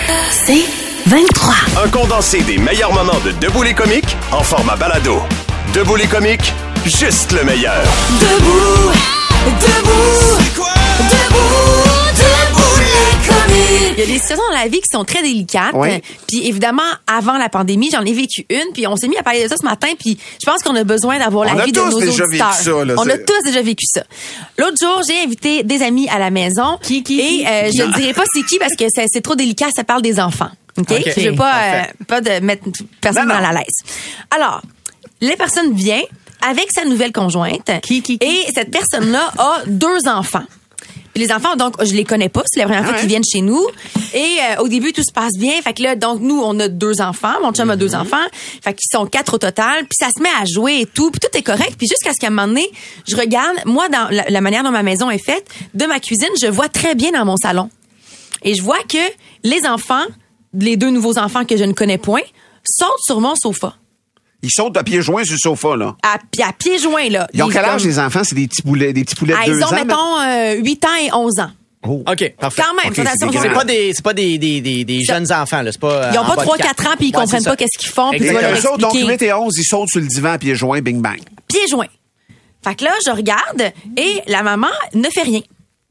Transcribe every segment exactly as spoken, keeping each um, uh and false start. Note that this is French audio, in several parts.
C'est vingt-trois. Un condensé des meilleurs moments de Debout les comiques en format balado. Debout les comiques, juste le meilleur. Debout, debout, c'est quoi? Debout, debout les comiques. Il y a des situations dans la vie qui sont très délicates. Oui. Puis évidemment, avant la pandémie, j'en ai vécu une. Puis on s'est mis à parler de ça ce matin. Puis je pense qu'on a besoin d'avoir On la a vie de tous nos déjà auditeurs. vécu ça, là, on a c'est- tous déjà vécu ça. L'autre jour, j'ai invité des amis à la maison. Qui, qui, Et qui? euh, je ne dirai pas c'est qui parce que c'est, c'est trop délicat. Ça parle des enfants. OK? OK. Je veux pas, euh, Parfait. pas de mettre personne Non, non. mal à l'aise. Alors, la personne vient avec sa nouvelle conjointe. Qui, qui, qui? Et cette personne-là a deux enfants. Puis les enfants, donc, je les connais pas. C'est la première fois Ah ouais? qu'ils viennent chez nous. Et euh, au début, tout se passe bien. Fait que là, donc, nous, on a deux enfants. Mon chum a deux enfants. Fait qu'ils sont quatre au total. Puis ça se met à jouer et tout. Puis tout est correct. Puis jusqu'à ce qu'à un moment donné, je regarde, moi, dans la, la manière dont ma maison est faite, de ma cuisine, je vois très bien dans mon salon. Et je vois que les enfants, les deux nouveaux enfants que je ne connais point, sautent sur mon sofa. Ils sautent à pieds joints sur le sofa, là. À, pi- à pieds joints, là. Ils ont quel âge, comme- les enfants? C'est des petits poulets, des petits poulets Ah, de deux ils ont, ans? mettons, euh, huit ans et onze ans. Oh. OK, parfait. Quand même, OK, ça, c'est ça, des ça, C'est grands. pas des, c'est pas des, des, des, des Ça- jeunes enfants, là. C'est pas. Ils euh, ont en pas bas de trois quatre. quatre ans puis ils Ouais, comprennent c'est pas ça. qu'est-ce qu'ils font puis tu Exactement. vas leur Eux autres, donc, expliquer. huit et onze, ils sautent sur le divan à pieds joints, bing bang. Pieds joints. Fait que là, je regarde et la maman ne fait rien.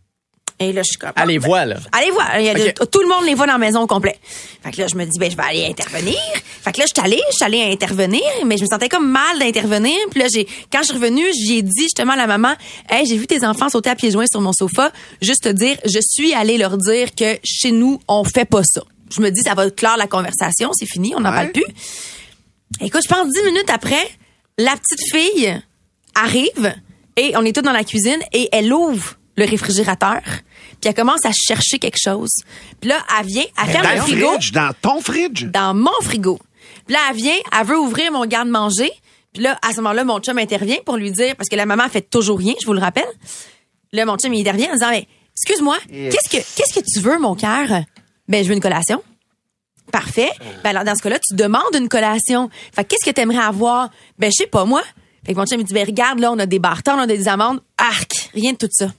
Et là, je suis comme... Allez, ben, voir, là. Allez voir. Il y a OK. de- tout le monde les voit dans la maison au complet. Fait que là, je me dis, ben, je vais aller intervenir. Fait que là, je suis allée, je suis allée intervenir, mais je me sentais comme mal d'intervenir. Puis là, j'ai, quand je suis revenue, j'ai dit justement à la maman, hey, j'ai vu tes enfants sauter à pieds joints sur mon sofa. Juste te dire, je suis allée leur dire que chez nous, on fait pas ça. Je me dis, ça va clore la conversation, c'est fini, on n'en Ouais. parle plus. Écoute, je pense dix minutes après, la petite fille arrive et on est tous dans la cuisine et elle ouvre le réfrigérateur puis elle commence à chercher quelque chose. Puis là, elle vient, elle ferme Dans le le frigo fridge, dans ton fridge. dans mon frigo. Puis là, elle vient, elle veut ouvrir mon garde-manger. Puis là, à ce moment-là, mon chum intervient pour lui dire, parce que la maman fait toujours rien, je vous le rappelle. Là, mon chum, il intervient en disant, mais, excuse-moi, qu'est-ce que, qu'est-ce que tu veux, mon cœur? Ben, je veux une collation. Parfait. Ben, alors, dans ce cas-là, tu demandes une collation. Fait que qu'est-ce que t'aimerais avoir? Ben, je sais pas, moi. Fait que mon chum, il dit, ben, regarde, là, on a des bartons, on a des amandes. Arc! Rien de tout ça.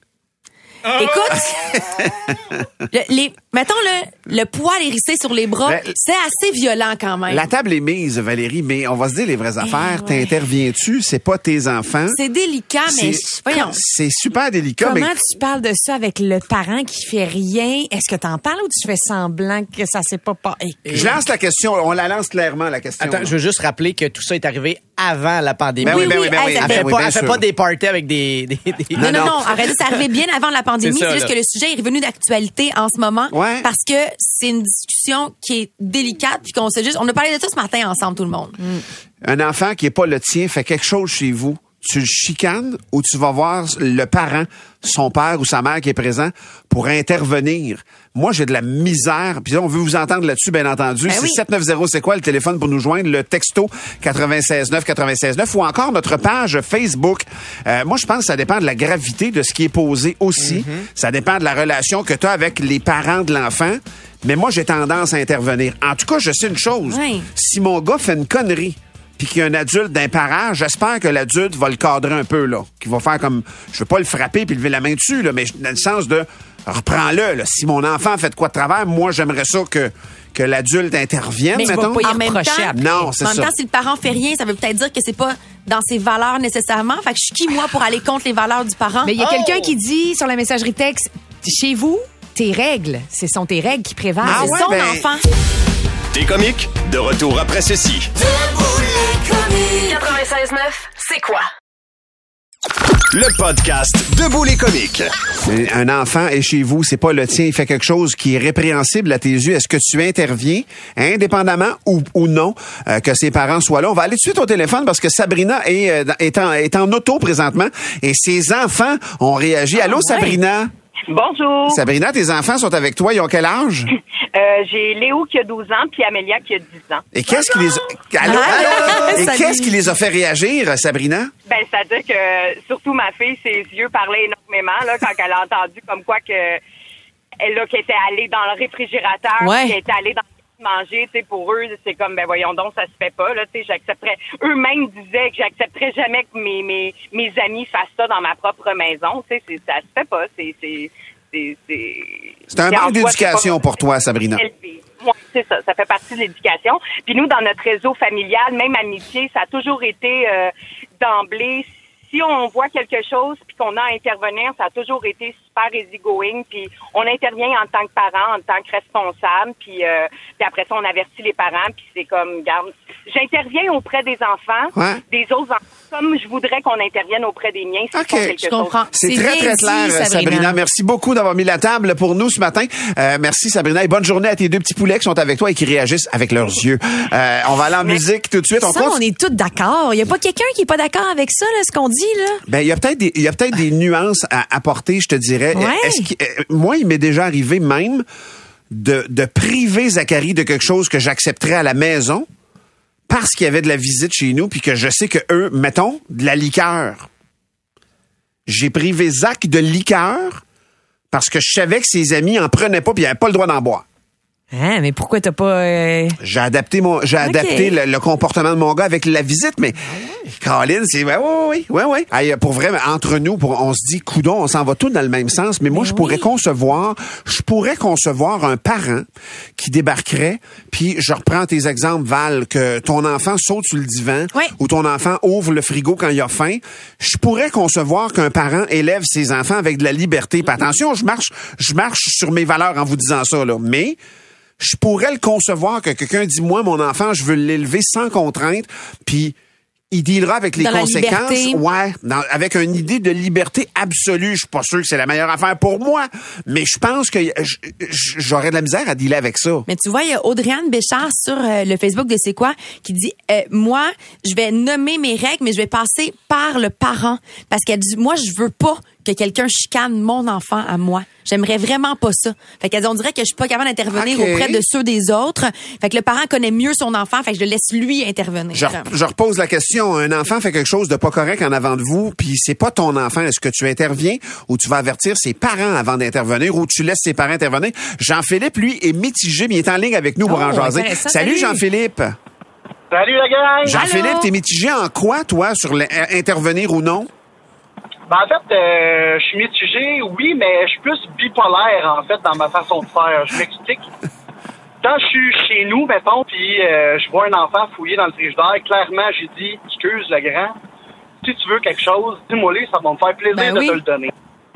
Écoute, le, les, mettons le, le poil hérissé sur les bras, Ben, c'est assez violent quand même. La table est mise, Valérie, mais on va se dire les vraies affaires. Eh ouais. T'interviens-tu? C'est pas tes enfants. C'est délicat, mais C'est- voyons. C'est super délicat, Comment mais tu parles de ça avec le parent qui fait rien? Est-ce que t'en parles ou tu fais semblant que ça s'est pas passé? je lance la question. On la lance clairement, la question. Attends, je veux juste rappeler que tout ça est arrivé avant la pandémie. Ben oui, Oui, ben oui, oui, ben hey, oui. ça Elle fait fait Ben oui, pas, bien elle fait sûr. pas des parties avec des... des, des- Non, non, non. non, arrêtez, c'est arrivé bien avant la pandémie. C'est ça, C'est juste là. que le sujet est revenu d'actualité en ce moment. Ouais. Parce que c'est une discussion qui est délicate puis qu'on sait juste, on a parlé de ça ce matin ensemble, tout le monde. Un enfant qui est pas le tien fait quelque chose chez vous. Tu le chicanes ou tu vas voir le parent, son père ou sa mère qui est présent pour intervenir. Moi, j'ai de la misère. Puis là, on veut vous entendre là-dessus, bien entendu. Ben c'est oui. sept neuf zéro, c'est quoi le téléphone pour nous joindre? Le texto quatre-vingt-seize neuf quatre-vingt-seize neuf ou encore notre page Facebook. Euh, moi, je pense que ça dépend de la gravité de ce qui est posé aussi. Ça dépend de la relation que tu as avec les parents de l'enfant. Mais moi, j'ai tendance à intervenir. En tout cas, je sais une chose. Oui. Si mon gars fait une connerie, puis qu'il y a un adulte d'un parent, j'espère que l'adulte va le cadrer un peu, là. Qu'il va faire comme, je veux pas le frapper puis lever la main dessus, là, mais dans le sens de, reprends-le, là. Si mon enfant fait de quoi de travers, moi, j'aimerais ça que, que l'adulte intervienne, Mais tu vas mettons. pas y En en même reprocher temps, après. Non, c'est en même ça. temps, si le parent fait rien, ça veut peut-être dire que c'est pas dans ses valeurs nécessairement. Fait que je suis qui, moi, pour aller contre les valeurs du parent? Mais il y a Oh! quelqu'un qui dit sur la messagerie texte, chez vous, tes règles, ce sont tes règles qui prévalent. Ah c'est ouais, son ben- enfant. T'es comique, de retour après ceci. quatre-vingt-seize neuf, c'est quoi? Le podcast Debout les comiques. Mais un enfant est chez vous, c'est pas le tien, il fait quelque chose qui est répréhensible à tes yeux. Est-ce que tu interviens, indépendamment ou, ou non, euh, que ses parents soient là? On va aller tout de suite au téléphone parce que Sabrina est, euh, dans- est, en, est en auto présentement et ses enfants ont réagi. Allô, Sabrina? Bonjour. Sabrina, tes enfants sont avec toi. Ils ont quel âge? Euh, j'ai Léo qui a douze ans puis Amélia qui a dix ans. Et qu'est-ce qui les a... Allô? Allô? Et Salut. qu'est-ce qui les a fait réagir, Sabrina? Ben, c'est-à-dire que surtout ma fille, ses yeux parlaient énormément là quand elle a entendu comme quoi que elle là qui était allée dans le réfrigérateur, Ouais. qui était allée dans le manger, tu sais, pour eux, c'est comme ben voyons donc, ça se fait pas là, tu sais, j'accepterais. Eux-mêmes disaient que j'accepterais jamais que mes mes mes amis fassent ça dans ma propre maison, tu sais, c'est- ça se fait pas, c'est c'est c'est c'est C'est un en manque soi, d'éducation c'est pas pour toi, Sabrina. élevé. Ouais, c'est ça, ça fait partie de l'éducation. Puis nous, dans notre réseau familial, même amitié, ça a toujours été euh, d'emblée. Si on voit quelque chose puis qu'on a à intervenir, ça a toujours été super easygoing. Puis on intervient en tant que parent, en tant que responsable. Puis, euh, puis après ça, on avertit les parents. Puis c'est comme, garde, j'interviens auprès des enfants, ouais. des autres enfants, comme je voudrais qu'on intervienne auprès des miens. Si OK, quelque je comprends. C'est, C'est très, très dit, clair, Sabrina. Sabrina. Merci beaucoup d'avoir mis la table pour nous ce matin. Euh, merci, Sabrina. Et bonne journée à tes deux petits poulets qui sont avec toi et qui réagissent avec leurs yeux. Euh, on va aller en musique tout de suite. On Ça, compte... on est tous d'accord. Il y a pas quelqu'un qui est pas d'accord avec ça, là, ce qu'on dit, là. Ben, il y a peut-être des, il y a peut-être des nuances à apporter, je te dirais. Ouais. Est-ce que, euh, moi, il m'est déjà arrivé même de, de priver Zachary de quelque chose que j'accepterais à la maison parce qu'il y avait de la visite chez nous puis que je sais que eux, mettons, de la liqueur. J'ai privé Zach de liqueur parce que je savais que ses amis en prenaient pas puis ils n'avaient pas le droit d'en boire. Hein, mais pourquoi t'as pas... euh, J'ai adapté mon, j'ai Ok. adapté le, le comportement de mon gars avec la visite, mais Caroline, c'est ouais, ouais, ouais, ouais. Hey, pour vrai, entre nous, pour, on se dit, coudon, on s'en va tous dans le même sens, mais moi, Mais je pourrais oui. concevoir, je pourrais concevoir un parent qui débarquerait, puis je reprends tes exemples, Val, que ton enfant saute sur le divan, Ouais. ou ton enfant ouvre le frigo quand il a faim. Je pourrais concevoir qu'un parent élève ses enfants avec de la liberté. Puis attention, je marche, je marche sur mes valeurs en vous disant ça, là, mais je pourrais le concevoir que quelqu'un dit, moi, mon enfant, je veux l'élever sans contrainte, puis il dealera avec les Dans la conséquences. liberté. Ouais, dans- avec une idée de liberté absolue. Je suis pas sûr que c'est la meilleure affaire pour moi, mais je pense que j- j- j'aurais de la misère à dealer avec ça. Mais tu vois, il y a Audrey-Anne Béchard sur euh, le Facebook de C'est quoi qui dit euh, moi, je vais nommer mes règles, mais je vais passer par le parent parce qu'elle dit moi, je veux pas que quelqu'un chicane mon enfant à moi. J'aimerais vraiment pas ça. Fait qu'elle dit on dirait que je suis pas capable d'intervenir Ok. auprès de ceux des autres. Fait que le parent connaît mieux son enfant, fait que je le laisse lui intervenir. Je, re- je repose la question. Un enfant fait quelque chose de pas correct en avant de vous, puis c'est pas ton enfant. Est-ce que tu interviens ou tu vas avertir ses parents avant d'intervenir ou tu laisses ses parents intervenir? Jean-Philippe, lui, est mitigé, mais il est en ligne avec nous pour Oh, en jaser. intéressant. Salut, Salut. Jean-Philippe. Salut la gang! Jean-Philippe, Allô? t'es mitigé en quoi, toi, sur l'in- intervenir ou non? Ben, en fait, euh, je suis mitigé, oui, mais je suis plus bipolaire, en fait, dans ma façon de faire. Je m'explique. Quand je suis chez nous, mettons, puis euh, je vois un enfant fouiller dans le frigidaire, clairement, j'ai dit, excuse le grand, si tu veux quelque chose, dis-moi-le, ça va me faire plaisir Ben de oui. te le donner.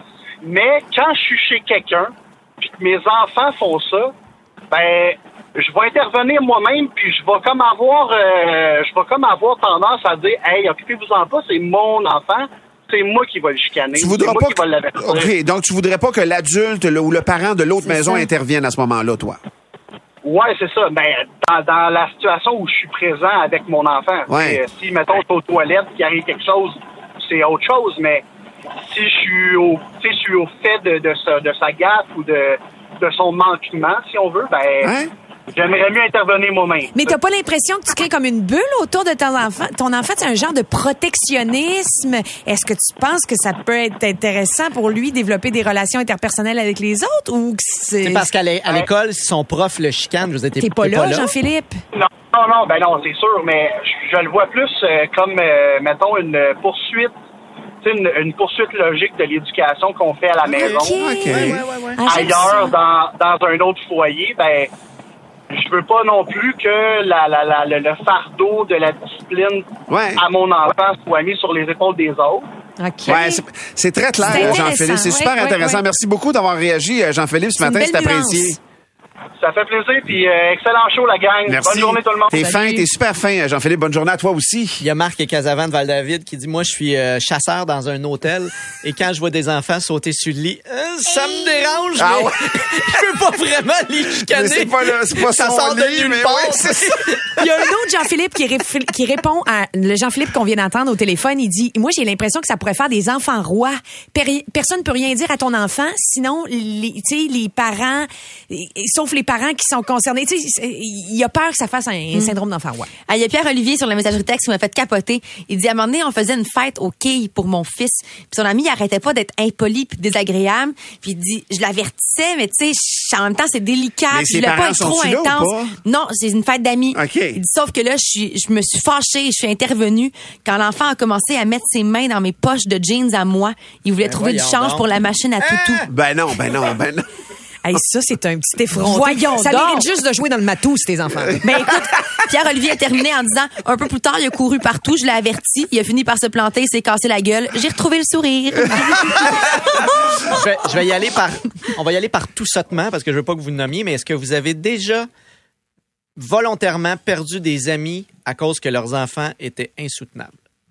Mais quand je suis chez quelqu'un, puis que mes enfants font ça, ben, je vais intervenir moi-même, puis je vais comme avoir, euh, je vais comme avoir tendance à dire, hey, occupez-vous-en pas, c'est mon enfant. C'est moi qui vais le chicaner. Tu C'est voudras moi pas qui vais l'avertir. OK, donc tu voudrais pas que l'adulte le- ou le parent de l'autre maison ça. intervienne à ce moment-là, toi. Ouais, c'est ça. Ben, dans, dans la situation où je suis présent avec mon enfant. Ouais. Euh, si, mettons, je suis aux toilettes, qu'il arrive quelque chose, c'est autre chose. Mais si je suis au, tu sais, je suis au fait de, de, sa, de sa gaffe ou de, de son manquement, si on veut, ben, Hein? j'aimerais mieux intervenir moi-même. Mais t'as pas l'impression que tu crées comme une bulle autour de ton enfant? Ton enfant, c'est un genre de protectionnisme. Est-ce que tu penses que ça peut être intéressant pour lui développer des relations interpersonnelles avec les autres ou que c'est... C'est parce qu'à l'é- à l'école, si son prof le chicane, je vous ai T'es pas là, Jean-Philippe? Non, non, non, ben non, c'est sûr, mais je, je le vois plus euh, comme, euh, mettons, une poursuite, tu sais, une, une poursuite logique de l'éducation qu'on fait à la maison. OK. Ah, j'aime Ailleurs, ça. dans, dans un autre foyer, ben, je veux pas non plus que la, la, la, le, le fardeau de la discipline Ouais. à mon enfant soit mis sur les épaules des autres. OK. Ouais, c'est, c'est très clair, C'est intéressant, Jean-Philippe. C'est ouais, super ouais, intéressant. ouais. Merci beaucoup d'avoir réagi, euh, Jean-Philippe, ce C'est une matin. belle C'est apprécié. nuance. Ça fait plaisir, puis euh, excellent show, la gang. Merci. Bonne journée tout le monde. T'es fin, t'es super fin, Jean-Philippe. Bonne journée à toi aussi. Il y a Marc et Casavan de Val-David qui dit, moi, je suis euh, chasseur dans un hôtel et quand je vois des enfants sauter sur le lit, euh, ça me dérange, Ah mais ouais. je peux pas vraiment les chicaner. Mais c'est pas le- c'est pas ça son sort de lit, nulle mais part. ouais, c'est ça. Il y a un autre Jean-Philippe qui, ré- qui répond à le Jean-Philippe qu'on vient d'entendre au téléphone. Il dit, moi, j'ai l'impression que ça pourrait faire des enfants rois. Péri- personne ne peut rien dire à ton enfant, sinon, les, tu sais, les parents, et- et- sauf les parents qui sont concernés, tu sais, c'est- il a peur que ça fasse un, un syndrome d'enfant roi. Ah, il y a Pierre-Olivier sur la messagerie texte qui m'a fait capoter. Il dit, à un moment donné, on faisait une fête aux quilles pour mon fils. Puis son ami, il arrêtait pas d'être impoli puis désagréable. Puis il dit, je l'avertissais, mais tu sais, je- en même temps, c'est délicat. Mais Puis ses je voulais parents pas être trop sont-ils là ou intense. pas? Non, c'est une fête d'amis. OK. Il dit, sauf que là, je suis, je me suis fâchée, je suis intervenue. Quand l'enfant a commencé à mettre ses mains dans mes poches de jeans à moi, il voulait trouver du voyons change donc. pour la machine à toutou. Ben non, ben non, ben non. Hey, ça, c'est un petit effronté. Voyons ça donc. mérite juste de jouer dans le matou, tes enfants. Ben écoute, Pierre-Olivier a terminé en disant un peu plus tard, il a couru partout, je l'ai averti, il a fini par se planter, il s'est cassé la gueule. J'ai retrouvé le sourire. je, vais, je vais y aller par... On va y aller par tout sautement parce que je veux pas que vous le nommiez, mais est-ce que vous avez déjà volontairement perdu des amis à cause que leurs enfants étaient insoutenables?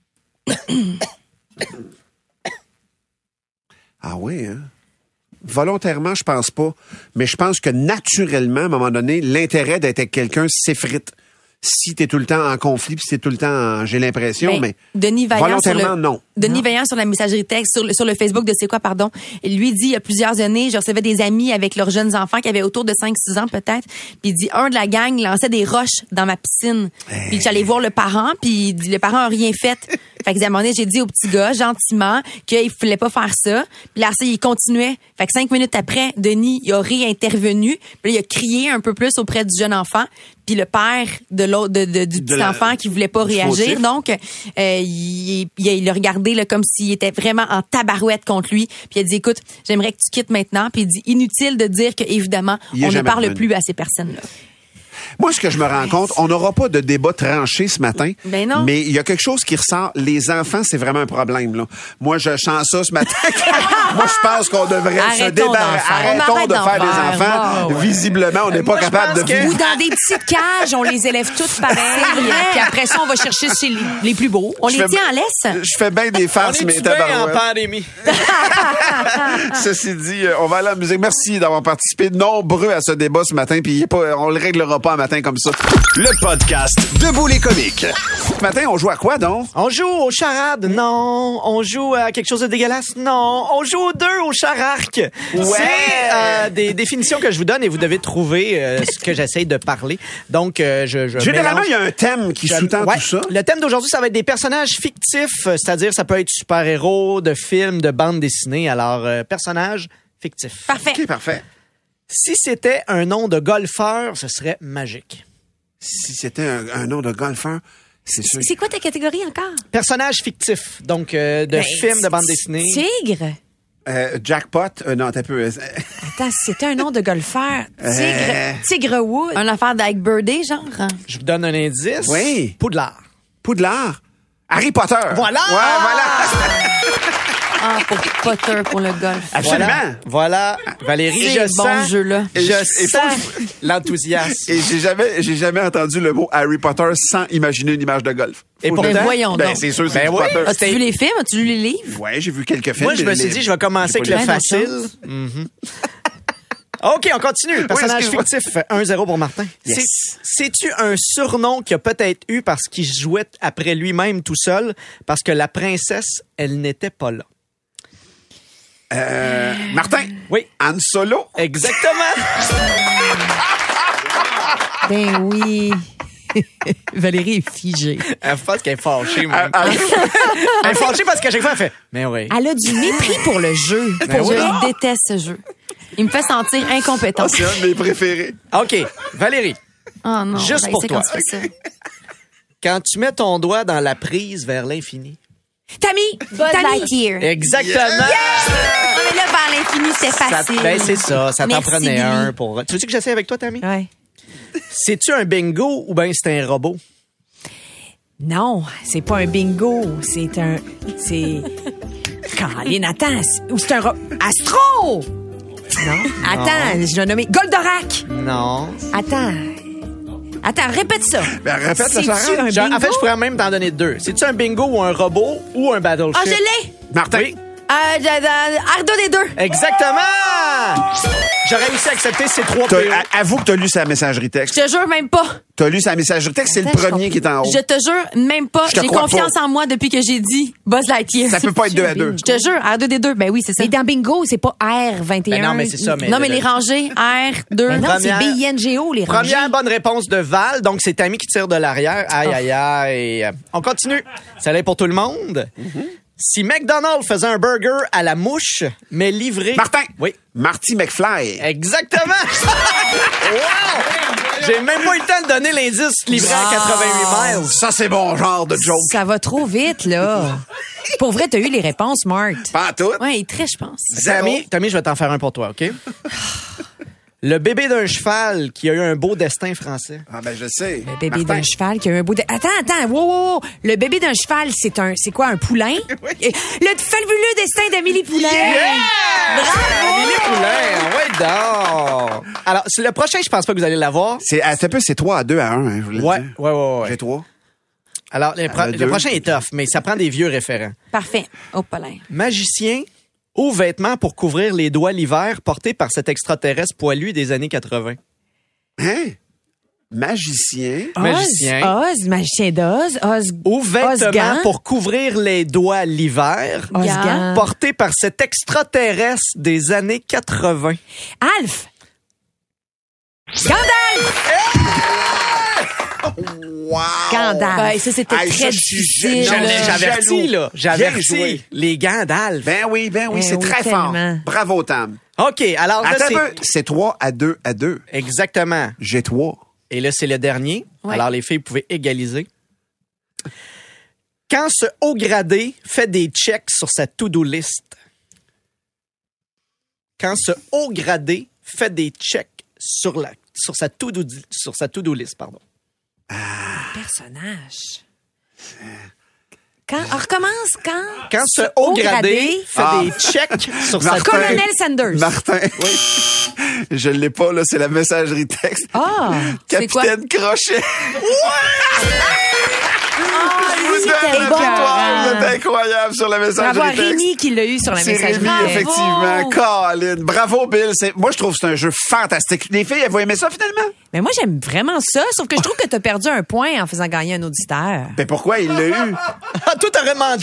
Ah oui, hein? Volontairement, je pense pas. Mais je pense que naturellement, à un moment donné, l'intérêt d'être avec quelqu'un s'effrite. Si t'es tout le temps en conflit, puis si t'es tout le temps en... J'ai l'impression, Ben, mais Denis Vaillant sur volontairement, le, non. Denis Vaillant sur la messagerie texte, sur le, sur le Facebook de C'est quoi, pardon. Il lui dit, il y a plusieurs années, je recevais des amis avec leurs jeunes enfants qui avaient autour de cinq six ans peut-être. Puis il dit, un de la gang lançait des roches dans ma piscine. Hey. Puis j'allais voir le parent, puis il dit, le parent a rien fait. Fait que à un moment donné, j'ai dit au petit gars, gentiment, qu'il fallait pas faire ça. Puis là, ça, il continuait. Fait que cinq minutes après, Denis, il a réintervenu. Puis là, il a crié un peu plus auprès du jeune enfant. Puis le père de l'autre, de, de, du De petit la- enfant qui voulait pas du réagir. fautif. Donc, euh, il, il, il l'a regardé là, comme s'il était vraiment en tabarouette contre lui. Puis il a dit, écoute, j'aimerais que tu quittes maintenant. Puis il dit, inutile de dire que évidemment, Il est on ne jamais parle revenu. plus à ces personnes-là. Moi, ce que je me rends compte, on n'aura pas de débat tranché ce matin. Ben non. Mais il y a quelque chose qui ressort. Les enfants, c'est vraiment un problème, là. Moi, je chante ça ce matin. Moi, je pense qu'on devrait se Arrêtons débarrasser. d'en faire. On Arrêtons arrête de d'en faire des faire. enfants. Wow, ouais. Visiblement, on n'est pas Moi, je capable de pense que- vivre. Ou dans des petites cages, on les élève toutes pareilles. Puis après ça, on va chercher chez les, les plus beaux. On Je les fais- tient en laisse. Je fais bien des On farces, mais est-tu bien en tabarouette. pandémie? Ceci dit, euh, on va aller à la musique. Merci d'avoir participé nombreux à ce débat ce matin. Puis il est pas, on le réglera pas un matin comme ça. Le podcast Debout les comiques. Ce matin, on joue à quoi donc? On joue aux charades? Non. On joue à quelque chose de dégueulasse? Non. On joue aux deux au chararc. Ouais. C'est euh, des définitions que je vous donne et vous devez trouver euh, ce que j'essaye de parler. Donc, euh, je, je Généralement, mélange- il y a un thème qui Je- sous-tend ouais. tout ça. Le thème d'aujourd'hui, ça va être des personnages fictifs, euh, c'est-à-dire ça peut être super-héros, de films, de bandes dessinées. Alors, euh, personnages fictifs. Parfait. OK, parfait. Si c'était un nom de golfeur, ce serait magique. Si c'était un, un nom de golfeur, c'est sûr. C'est quoi ta catégorie encore? Personnage fictif, donc euh, de Ben, films, de bandes dessinées. Tigre. Euh, jackpot, euh, non, t'as peu. euh, Attends, c'était un nom de golfeur. Tigre. Euh. Tigre Wood. Une affaire d'Ike Birdie, genre. Je vous donne un indice. Oui. Poudlard. Poudlard. Harry Potter. Voilà! Ouais, voilà. Ah, pour Potter, pour le golf. Absolument. Voilà. Voilà. Valérie, C'est je bon sens, jeu-là. je Et- et sens l'enthousiasme. Et j'ai jamais, j'ai jamais entendu le mot Harry Potter sans imaginer une image de golf. Et Faut pourtant- le- Ben voyons Ben, donc. c'est sûr, c'est Ben Harry oui. Potter. As-tu vu les films? As-tu lu les livres? Ouais, j'ai vu quelques films. Moi, je me mais suis les- dit, je vais commencer j'ai avec pas le lu. Plein d'autres facile. Mhm. OK, on continue. Personnage excuse-moi. fictif, un zéro pour Martin. Yes. C'est- C'est-tu un surnom qu'il a peut-être eu parce qu'il jouait après lui-même tout seul, parce que la princesse, elle n'était pas là? Euh, Martin. Oui. Han Solo. Exactement. Ben oui. Valérie est figée. Elle pense qu'elle est fâchée, Ah, même. ah, Elle est fâchée parce qu'à chaque fois, elle fait « Mais oui. Elle a du mépris pour le jeu. Ben oui. Je déteste ce jeu. Il me fait sentir incompétent. ah, c'est un de mes préférés. OK, Valérie, Oh non, Juste ben, pour c'est toi. quand tu fais ça. quand tu mets ton doigt dans la prise vers l'infini. Tammy! Buzz Tammy! Lightyear. Exactement. Non, mais là, vers l'infini, c'était Ça- facile. ben, c'est ça, ça t'en Merci, prenait Billy. un pour... Tu veux-tu que j'essaie avec toi, Tammy? Ouais. C'est-tu un bingo ou ben c'est un robot? Non, c'est pas un bingo. C'est un. C'est. Caroline, attends. c'est- Ou c'est un. ro- Astro! Non. Attends, je l'ai nommé. Goldorak! Non. Attends. Attends, répète ça. Ben, répète la C'est-tu charade. un Genre, en bingo? fait, je pourrais même t'en donner deux. C'est-tu un bingo ou un robot ou un battleship? Ah, je l'ai! Martin. Oui. Euh, de- de- Ardo des deux. Exactement! J'aurais réussi à accepter ces trois T'as- P O. a- Avoue que t'as lu sa messagerie texte. Je te jure même pas. T'as lu sa messagerie texte, c'est le Attends, je premier qui est en haut. Je te jure même pas. Je te J'ai crois confiance pas. en moi depuis que j'ai dit Buzz Lightyear. Ça peut pas être deux à deux. Je te jure, R deux D deux, ben oui, c'est ça. Mais dans bingo, c'est pas R vingt et un. Ben non, mais c'est ça, mais- Non, mais les rangées, R deux. Mais non, c'est Première- B I N G O, les rangées. Première bonne réponse de Val, donc c'est Tammy qui tire de l'arrière. Aïe, aïe, aïe. On continue. Ça l'est pour tout le monde. Si McDonald's faisait un burger à la mouche, mais livré... Martin. Oui. Marty McFly. Exactement! Wow! J'ai même pas eu le temps de donner l'indice livré à quatre-vingt-huit miles. Ça, c'est bon genre de joke. Ça va trop vite, là. Pour vrai, t'as eu les réponses, Mark. Pas à tout. Ouais, il triche, je pense. Zéro. Tammy, Tammy, je vais t'en faire un pour toi, OK? Le bébé d'un cheval qui a eu un beau destin français. Ah ben je sais. Le bébé Martin. d'un cheval qui a eu un beau... De... Attends, attends, wow, wow, wow. Le bébé d'un cheval, c'est un, c'est quoi, un poulain? Oui. Le fabuleux destin d'Amélie Poulain. Yeah! Bravo! Amélie Poulain, ouais, donc. Alors, c'est le prochain, je pense pas que vous allez l'avoir. C'est un peu, c'est trois à deux à un, hein, je voulais Ouais, dire. ouais, ouais, ouais. J'ai trois. Alors, le, pro- Euh, le deux. prochain est tough, mais ça prend des vieux référents. Parfait. Oh, pas l'air. Magicien ou vêtements pour couvrir les doigts l'hiver portés par cet extraterrestre poilu des années quatre-vingt. Hein? Magicien. Magicien. Oz, Oz, magicien d'Oz. Oz. Ou vêtements Osgan. pour couvrir les doigts l'hiver Osgan. portés par cet extraterrestre des années quatre-vingt. Alf. Gandalf. Wow! Gandalf. Ben, ça, c'était Hey, très ça, je suis difficile. jaloux. là. J'avertis, là. Bien J'avertis joué. les gants d'Alf. Ben oui, ben oui, Ben c'est oui, très tellement. fort. Bravo, Tam. OK, alors là, Attends c'est... un peu. C'est trois à deux à deux. Exactement. J'ai trois. Et là, c'est le dernier. Ouais. Alors, les filles, vous pouvez égaliser. Quand ce haut gradé fait des checks sur sa to-do list. Quand ce haut gradé fait des checks sur, la, sur sa to-do, sur sa to-do list, pardon. Personnage. Quand, on recommence quand? Quand ce haut gradé fait Ah. des checks sur sa Martin. to-do list. Colonel Sanders. Martin. Oui. Je l'ai pas, là, c'est la messagerie texte. Ah. C'est quoi? Capitaine Crochet. Ah, lui, Vous c'était êtes bon. vous êtes incroyable sur la messagerie Bravo à texte. Rémi qui l'a eu sur la C'est messagerie. Rémi, Bravo. effectivement. Colin. Bravo, Bill. C'est- Moi, je trouve que c'est un jeu fantastique. Les filles, elles vont aimer ça, finalement? Mais moi, j'aime vraiment ça, sauf que je trouve que t'as perdu un point en faisant gagner un auditeur. Ben pourquoi il l'a eu? Ah, toi, t'aurais menti.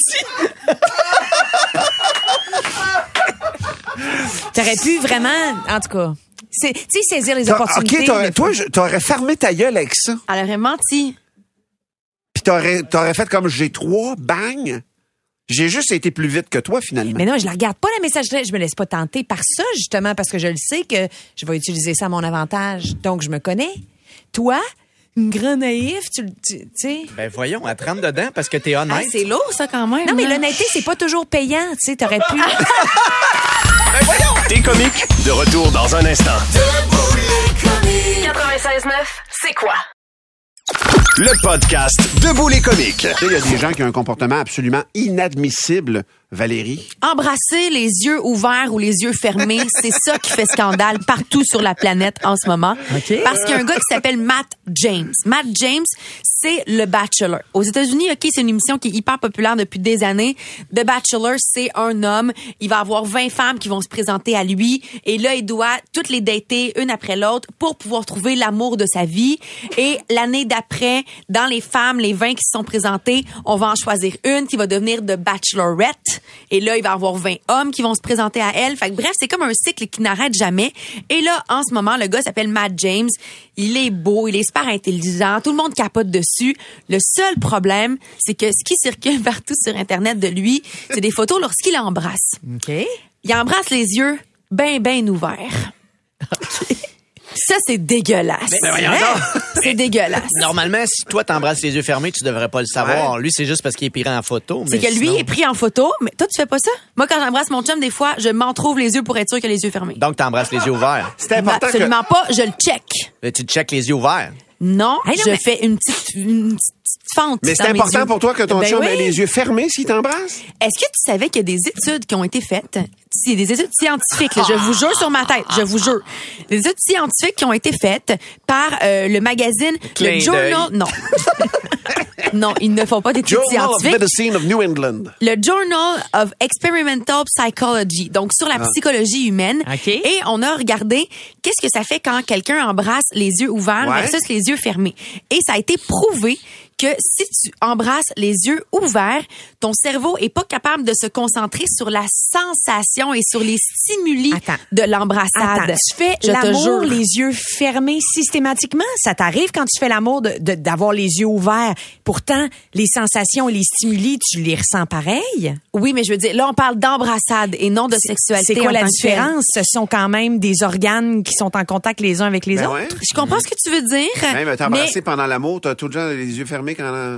T'aurais pu vraiment, en tout cas, c'est- tu sais, saisir les T'as- opportunités. OK, t'aurais- mais- toi, je- t'aurais fermé ta gueule avec ça. Elle aurait menti. Puis t'aurais, t'aurais fait comme j'ai trois, bang. J'ai juste été plus vite que toi, finalement. Mais non, je la regarde pas, la messagerie. Je me laisse pas tenter par ça, justement, parce que je le sais que je vais utiliser ça à mon avantage. Donc, je me connais. Toi, une grande naïf, tu le- tu tu sais. Ben voyons, elle te rentre dedans parce que t'es Ah, honnête. c'est lourd, ça, quand même. Non, mais hein. l'honnêteté, c'est pas toujours payant, tu sais. T'aurais pu. T'es comique, de retour dans un instant. quatre-vingt-seize neuf, c'est quoi? Le podcast Debout les comiques. Tu sais, il y a des gens qui ont un comportement absolument inadmissible, Valérie. Embrasser les yeux ouverts ou les yeux fermés, c'est ça qui fait scandale partout sur la planète en ce moment. Parce qu'il y a un gars qui s'appelle Matt James. Matt James, c'est le Bachelor. Aux États-Unis, OK, c'est une émission qui est hyper populaire depuis des années. The Bachelor, c'est un homme. Il va avoir vingt femmes qui vont se présenter à lui. Et là, il doit toutes les dater une après l'autre pour pouvoir trouver l'amour de sa vie. Et l'année d'après, dans les femmes, les vingt qui se sont présentées, on va en choisir une qui va devenir The Bachelorette. Et là, il va y avoir vingt hommes qui vont se présenter à elle. Fait que bref, c'est comme un cycle qui n'arrête jamais. Et là, en ce moment, le gars s'appelle Matt James. Il est beau, il est super intelligent. Tout le monde capote dessus. Le seul problème, c'est que ce qui circule partout sur Internet de lui, c'est des photos lorsqu'il embrasse. OK. Il embrasse les yeux ben, ben ouverts. Ça, c'est dégueulasse. Ben voyons donc. C'est dégueulasse. Normalement, si toi t'embrasses les yeux fermés, tu devrais pas le savoir. Lui, c'est juste parce qu'il est pris en photo. C'est mais que lui sinon- est pris en photo, mais toi, tu fais pas ça? Moi, quand j'embrasse mon chum, des fois, je m'en trouve les yeux pour être sûr qu'il a les yeux fermés. Donc, t'embrasses les yeux ouverts. C'est important que... Absolument pas, je le check. Là, tu checkes les yeux ouverts. Non, Hey, non, je mais- fais une petite, une petite fente. Mais c'est dans mes important yeux. pour toi que ton Ben chum oui. ait les yeux fermés s'il t'embrasse? Est-ce que tu savais qu'il y a des études qui ont été faites? C'est des études scientifiques, là, je vous jure sur ma tête, je vous jure. Des études scientifiques qui ont été faites par euh, le magazine, Clin le Journal... d'œil. Non. Non, ils ne font pas d'études Journal of scientifiques. Medicine of New England. Le Journal of Experimental Psychology, donc sur la psychologie humaine. OK. Et on a regardé qu'est-ce que ça fait quand quelqu'un embrasse les yeux ouverts Ouais. versus les yeux fermés. Et ça a été prouvé que si tu embrasses les yeux ouverts, ton cerveau est pas capable de se concentrer sur la sensation et sur les stimuli Attends. de l'embrassade. Attends, tu fais Je te l'amour jure. les yeux fermés systématiquement? Ça t'arrive quand tu fais l'amour de, de- d'avoir les yeux ouverts. Pourtant, les sensations et les stimuli, tu les ressens pareil? Oui, mais je veux dire, là, on parle d'embrassade et non de sexualité. C'est quoi en la tant que telle. différence? Ce sont quand même des organes qui sont en contact les uns avec les Ben autres. ouais. Je comprends ce que tu veux dire. Même mais t'embrasser pendant l'amour, t'as tout le temps les yeux fermés quand...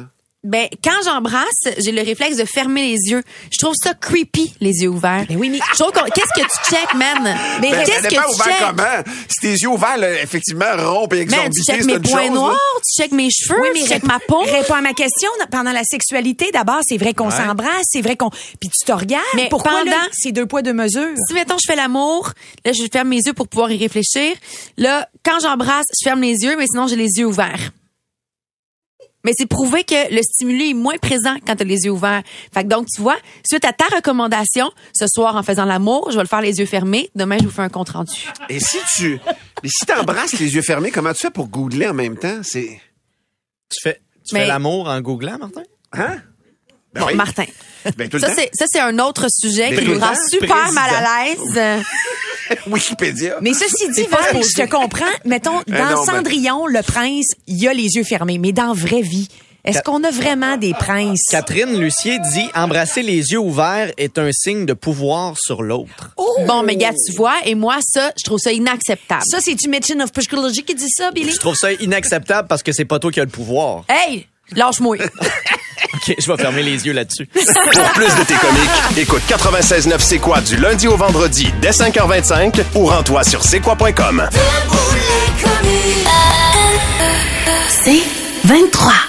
Ben, quand j'embrasse, j'ai le réflexe de fermer les yeux. Je trouve ça creepy, les yeux ouverts. Mais oui, mais je trouve qu'on... Qu'est-ce que tu check, man? Mais Ben, qu'est-ce ça que dépend tu ouvert check? comment? Si tes yeux ouverts, là, effectivement, rompent et Man, exorbités, tu c'est check mes une points chose, noirs, là. tu check mes cheveux, Oui, mais tu check réponds- ma peau. Réponds à ma question. Pendant la sexualité, d'abord, c'est vrai qu'on Ouais. s'embrasse, c'est vrai qu'on... Puis tu te regardes. Mais Pourquoi, pendant- là, c'est deux poids, deux mesures? Si, mettons, je fais l'amour, là, je ferme mes yeux pour pouvoir y réfléchir. Là, quand j'embrasse, je ferme les yeux, mais sinon, j'ai les yeux ouverts. Mais c'est prouvé que le stimuli est moins présent quand t'as les yeux ouverts. Fait que donc, tu vois, suite à ta recommandation, ce soir, en faisant l'amour, je vais le faire les yeux fermés. Demain, je vous fais un compte rendu. Et si tu, mais si t'embrasses les yeux fermés, comment tu fais pour googler en même temps? C'est, Tu fais, tu Mais- fais l'amour en googlant, Martin? hein? Ben Bon, oui. Martin. Ben, tout le Ça, temps. c'est, ça, c'est un autre sujet Mais qui tout nous le rend temps, super président. mal à l'aise. Wikipédia. Mais ceci dit, pas Val, supposé. je te comprends. Mettons, Eh dans non, ben- Cendrillon, le prince, il a les yeux fermés. Mais dans vraie vie, est-ce qu'on a vraiment des princes? Catherine Lucier dit embrasser les yeux ouverts est un signe de pouvoir sur l'autre. Bon, mais gars, tu vois, et moi, ça, je trouve ça inacceptable. Ça, c'est-tu Mitchin of Psychology qui dit ça, Billy? Je trouve ça inacceptable parce que c'est pas toi qui as le pouvoir. Hey, lâche-moi. OK, je vais fermer les yeux là-dessus. Pour plus de tes comiques, écoute quatre-vingt-seize neuf C'est quoi du lundi au vendredi dès cinq heures vingt-cinq ou rends-toi sur c'est quoi point com. C'est vingt-trois.